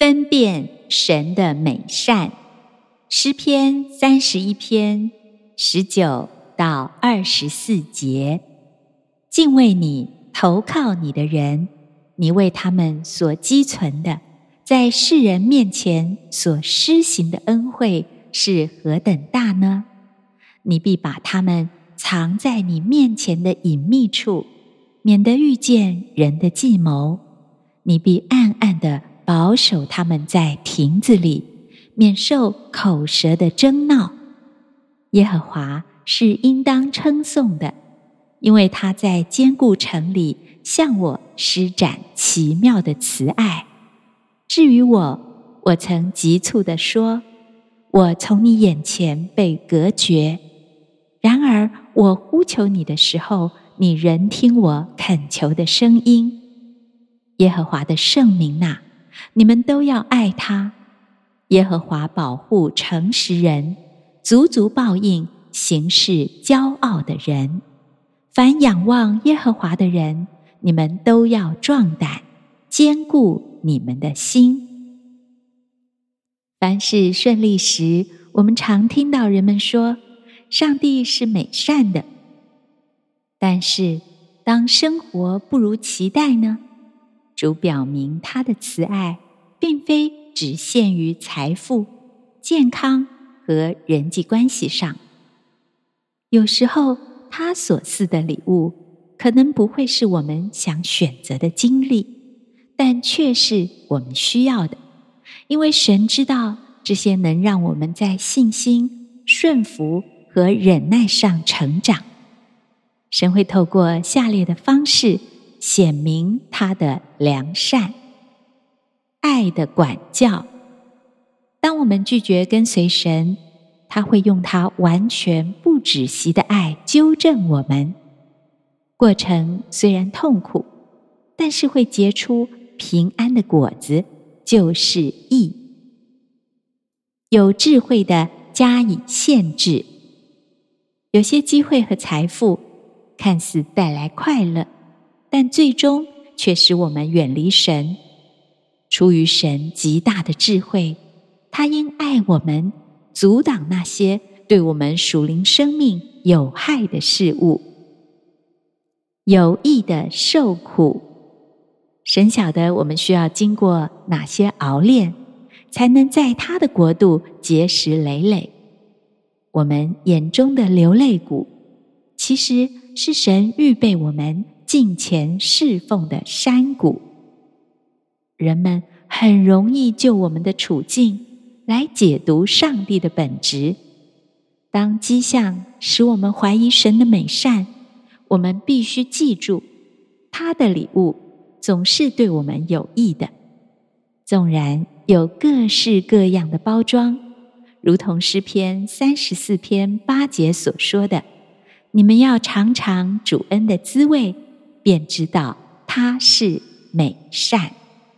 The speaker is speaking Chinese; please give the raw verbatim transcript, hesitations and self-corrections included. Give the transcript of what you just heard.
分辨神的美善。诗篇三十一篇十九到二十四节，敬畏你、投靠你的人，你为他们所积存的，在世人面前所施行的恩惠是何等大呢？你必把他们藏在你面前的隐秘处，免得遇见人的计谋。你必暗暗地保守他们在亭子里，免受口舌的争闹。耶和华是应当称颂的，因为他在坚固城里向我施展奇妙的慈爱。至于我，我曾急促地说，我从你眼前被隔绝。然而我呼求你的时候，你仍听我恳求的声音。耶和华的圣名啊，你们都要爱他。耶和华保护诚实人，足足报应行事骄傲的人。凡仰望耶和华的人，你们都要壮胆，坚固你们的心。凡事顺利时，我们常听到人们说，上帝是美善的。但是当生活不如期待呢？主表明他的慈爱并非只限于财富、健康和人际关系上。有时候他所赐的礼物可能不会是我们想选择的经历，但却是我们需要的，因为神知道这些能让我们在信心、顺服和忍耐上成长。神会透过下列的方式显明他的良善。爱的管教。当我们拒绝跟随神，他会用他完全不止息的爱纠正我们。过程虽然痛苦，但是会结出平安的果子，就是义。有智慧的加以限制。有些机会和财富看似带来快乐，但最终却使我们远离神。出于神极大的智慧，他因爱我们，阻挡那些对我们属灵生命有害的事物。有益的受苦。神晓得我们需要经过哪些熬炼，才能在他的国度结实累累。我们眼中的流泪谷，其实是神预备我们敬虔侍奉的山谷。人们很容易就我们的处境来解读上帝的本质。当迹象使我们怀疑神的美善，我们必须记住，他的礼物总是对我们有益的。纵然有各式各样的包装，如同诗篇三十四篇八节所说的，你们要尝尝主恩的滋味，便知道他是美善。